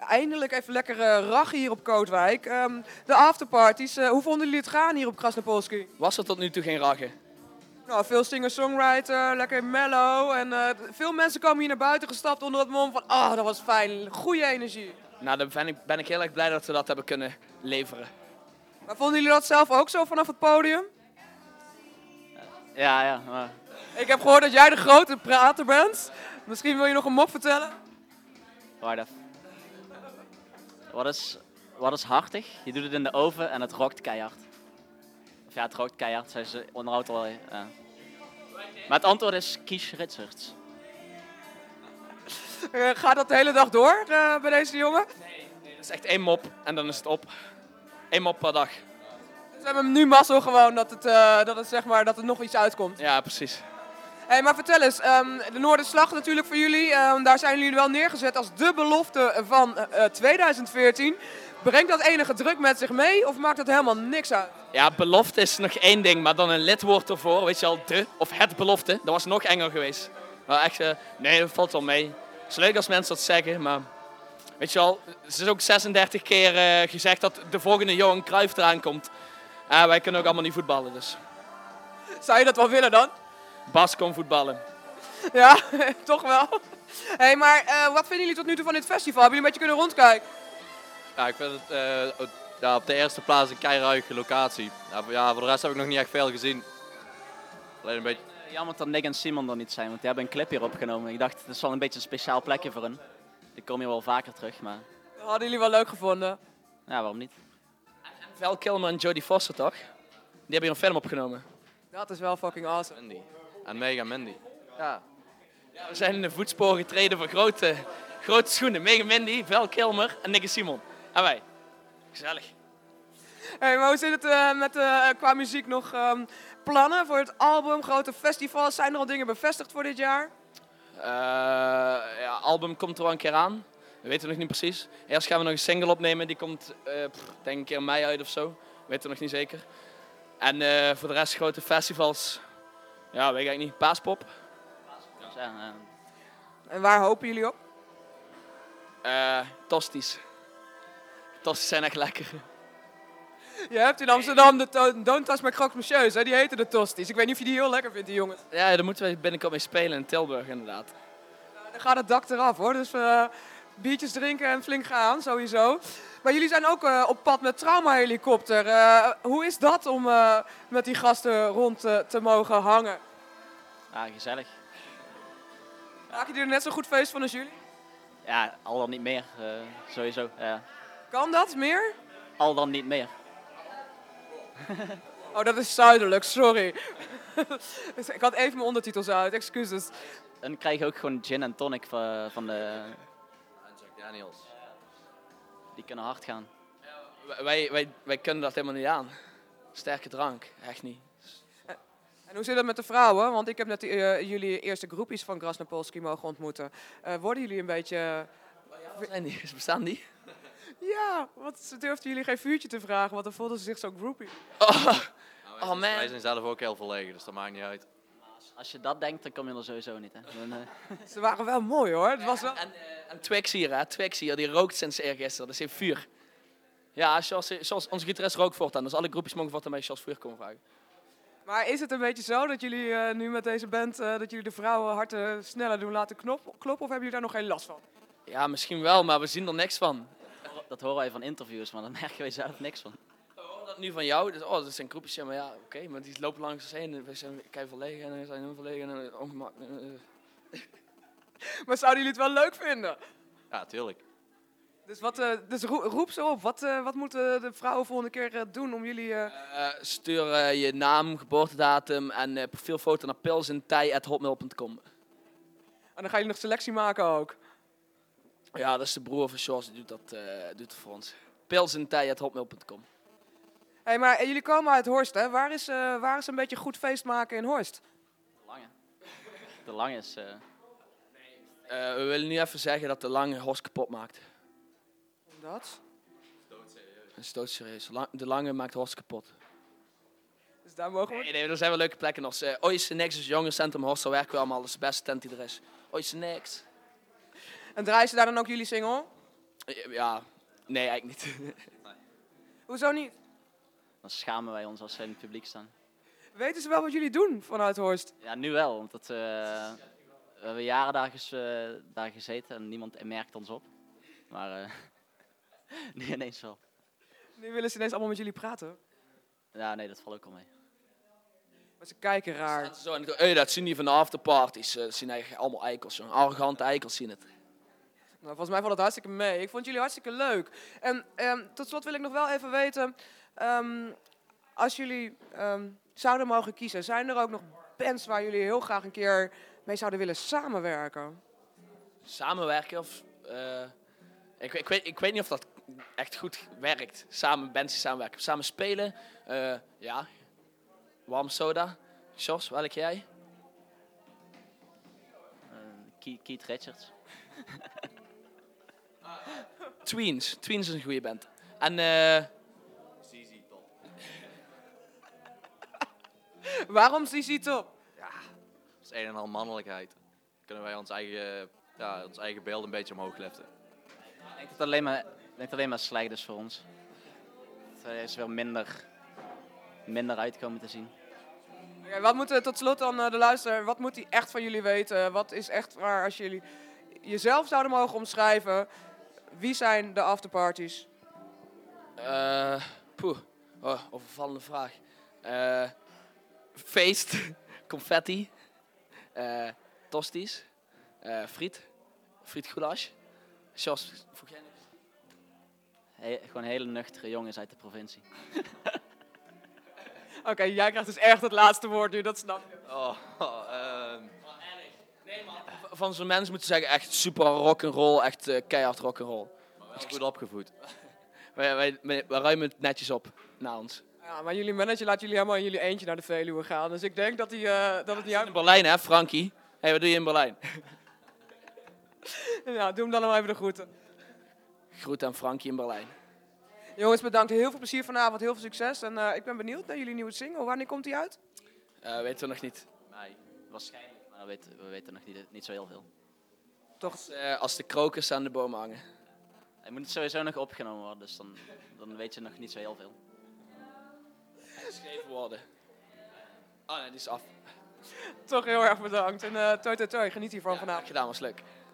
eindelijk even lekker rachen hier op Kootwijk. De afterparties, hoe vonden jullie het gaan hier op Krasnopolski? Was er tot nu toe geen rachen? Nou, veel singer-songwriter, lekker mellow. En veel mensen komen hier naar buiten gestapt onder het mom van... dat was fijn, goede energie. Nou, dan ben ik heel erg blij dat we dat hebben kunnen leveren. Maar vonden jullie dat zelf ook zo vanaf het podium? Ja. Maar... Ik heb gehoord dat jij de grote prater bent. Misschien wil je nog een mop vertellen? Wacht even. Wat is hartig? Je doet het in de oven en het rokt keihard. Of ja, het rokt keihard, zei ze onderhoudt al. Ja. Maar het antwoord is Kies Richards. Gaat dat de hele dag door bij deze jongen? Nee, dat is echt 1 mop en dan is het op. 1 mop per dag. Ze hebben nu mazzel gewoon dat het nog iets uitkomt. Ja, precies. Hey, maar vertel eens, de Noorderslag natuurlijk voor jullie. Daar zijn jullie wel neergezet als de belofte van 2014. Brengt dat enige druk met zich mee of maakt dat helemaal niks uit? Ja, belofte is nog 1 ding, maar dan een lidwoord ervoor, weet je al, of het belofte, dat was nog enger geweest. Maar echt, nee, dat valt wel mee. Het is leuk als mensen dat zeggen, maar weet je al, het is ook 36 keer gezegd dat de volgende Johan Cruijff eraan komt. Wij kunnen ook allemaal niet voetballen, dus. Zou je dat wel willen dan? Bas kon voetballen. Ja, toch wel. Hey, maar wat vinden jullie tot nu toe van dit festival? Hebben jullie een beetje kunnen rondkijken? Ja, ik vind het op de eerste plaats een keiruige locatie. Ja, voor de rest heb ik nog niet echt veel gezien. Alleen een beetje... Jammer dat Nick en Simon er niet zijn, want die hebben een clip hier opgenomen. Ik dacht, het is wel een beetje een speciaal plekje voor hen. Die komen hier wel vaker terug, maar... Dat hadden jullie wel leuk gevonden. Ja, waarom niet? Val Kilmer en Jodie Foster, toch? Die hebben hier een film opgenomen. Dat is wel fucking awesome. Mandy. En Mega Mandy. Ja, we zijn in de voetsporen getreden voor grote schoenen. Mega Mandy, Val Kilmer en Nick en Simon. En wij. Gezellig. Hey, maar hoe zit het met qua muziek nog plannen voor het album, grote festivals? Zijn er al dingen bevestigd voor dit jaar? Ja, album komt er wel een keer aan. Dat weten we nog niet precies. Eerst gaan we nog een single opnemen. Die komt denk ik in mei uit of zo. Weten we nog niet zeker. En voor de rest grote festivals. Ja, weet ik eigenlijk niet. Paaspop. Ja, En waar hopen jullie op? Tosties. Tosties zijn echt lekker. Je hebt in Amsterdam de Don't Touch My Croque Monsieur's, hè? Die heten de Tosties. Ik weet niet of je die heel lekker vindt, die jongens. Ja, daar moeten we binnenkort mee spelen in Tilburg inderdaad. Dan gaat het dak eraf hoor, dus biertjes drinken en flink gaan, sowieso. Maar jullie zijn ook op pad met Trauma-helikopter. Hoe is dat om met die gasten rond te mogen hangen? ja, gezellig. Maak je er net zo goed feest van als jullie? Ja, al dan niet meer, sowieso. Ja. Kan dat meer? Al dan niet meer. Oh, dat is zuidelijk, sorry. Ik had even mijn ondertitels uit, excuses. En dan krijg je ook gewoon gin en tonic van de... En Jack Daniels. Die kunnen hard gaan. Wij kunnen dat helemaal niet aan. Sterke drank, echt niet. En hoe zit het met de vrouwen? Want ik heb net jullie eerste groepjes van Krasnopolski mogen ontmoeten. Worden jullie een beetje... Zijn die? Bestaan die? Ja, want ze durfden jullie geen vuurtje te vragen, want dan voelden ze zich zo groupie. Oh man. Wij zijn zelf ook heel verlegen, dus dat maakt niet uit. Als je dat denkt, dan kom je er sowieso niet. Hè. Dan, Ze waren wel mooi hoor. Het was wel... En Twix hier, hè? Twix hier, die rookt sinds eergisteren. Dat is even vuur. Ja, zoals onze gitarist rookt voortaan. Dus alle groepjes mogen voortaan bij Charles Vuur komen vragen. Maar is het een beetje zo dat jullie nu met deze band, dat jullie de vrouwen harten sneller doen laten kloppen? Of hebben jullie daar nog geen last van? Ja, misschien wel, maar we zien er niks van. dat horen wij van interviews, maar daar merken wij zelf niks van. We horen dat nu van jou. Dus, dat zijn groepjes, ja, maar ja, oké. Maar die lopen langs ons heen en we zijn kei verlegen en we zijn heel verlegen en ongemakkelijk. Maar zouden jullie het wel leuk vinden? Ja, tuurlijk. Dus, roep ze op. Wat moeten de vrouwen volgende keer doen om jullie... Stuur je naam, geboortedatum en profielfoto naar pilsentij@hotmail.com. En dan ga je nog selectie maken ook. Ja, dat is de broer van Sjors, die doet het voor ons. pilsentij@hotmail.com. Hey, maar jullie komen uit Horst, hè? Waar is een beetje goed feest maken in Horst? De Lange is... We willen nu even zeggen dat de Lange Horst kapot maakt. Dat? Dat is doodserieus. De Lange maakt Horst kapot. Dus daar mogen we... Nee, er zijn wel leuke plekken nog. Oyster Next is jongerencentrum Horst, daar werken we allemaal. Dat is de beste tent die er is. Oyster Next. En draaien ze daar dan ook jullie single? Ja, nee, eigenlijk niet. Hoezo niet? Dan schamen wij ons als we in het publiek staan. Weten ze wel wat jullie doen vanuit Horst? Ja, nu wel, want we hebben jaren daar gezeten en niemand merkt ons op. Maar nu ineens wel. Nu willen ze ineens allemaal met jullie praten. Ja, nee, dat valt ook al mee. Maar ze kijken raar. Zo, en dat zien die van de afterparties. Dat zien eigenlijk allemaal eikels. Zo'n arrogante eikels zien het. Nou, volgens mij valt het hartstikke mee. Ik vond jullie hartstikke leuk. En tot slot wil ik nog wel even weten, als jullie zouden mogen kiezen, zijn er ook nog bands waar jullie heel graag een keer mee zouden willen samenwerken? Samenwerken of... ik weet niet of dat echt goed werkt. Samen bands die samenwerken. Samen spelen. Ja. Warm soda. Jos, welk jij? Keith Richards. Tweens. Tweens is een goede band. En ZZ Top. Waarom ZZ Top? Dat is een en al mannelijkheid. Kunnen wij ons eigen beeld een beetje omhoog liften. Ik denk dat het alleen maar slecht is voor ons. Het is wel minder uitkomen te zien. Oké, wat moet tot slot dan de luisteraar, wat moet hij echt van jullie weten? Wat is echt waar, als jullie jezelf zouden mogen omschrijven, wie zijn de afterparties? Overvallende vraag. Feest, confetti, tosties, frietgoulash. Jos, vroeg jij niks? Gewoon hele nuchtere jongens uit de provincie. Oké, jij krijgt dus echt het laatste woord nu, dat snap je. Van zo'n mensen moeten zeggen echt super rock'n'roll, echt keihard rock'n'roll. Goed opgevoed. Wij ruimen het netjes op naar ons. Ja, maar jullie manager laat jullie helemaal in jullie eentje naar de Veluwe gaan, dus ik denk dat het niet uit... In Berlijn hè, Frankie? Hé, wat doe je in Berlijn? Ja, doe hem dan nog even de groeten. Groet aan Frankie in Berlijn. Jongens, bedankt. Heel veel plezier vanavond, heel veel succes. En ik ben benieuwd naar jullie nieuwe single. Wanneer komt die uit? Weten we nog niet. Nee, waarschijnlijk, maar we weten nog niet zo heel veel. Toch? Als de krokus aan de bomen hangen. Hij moet sowieso nog opgenomen worden, dus dan weet je nog niet zo heel veel. Geschreven worden. Oh nee, die is af. Toch heel erg bedankt. En toi toi toi, geniet hiervan vanavond. Gedaan, was leuk.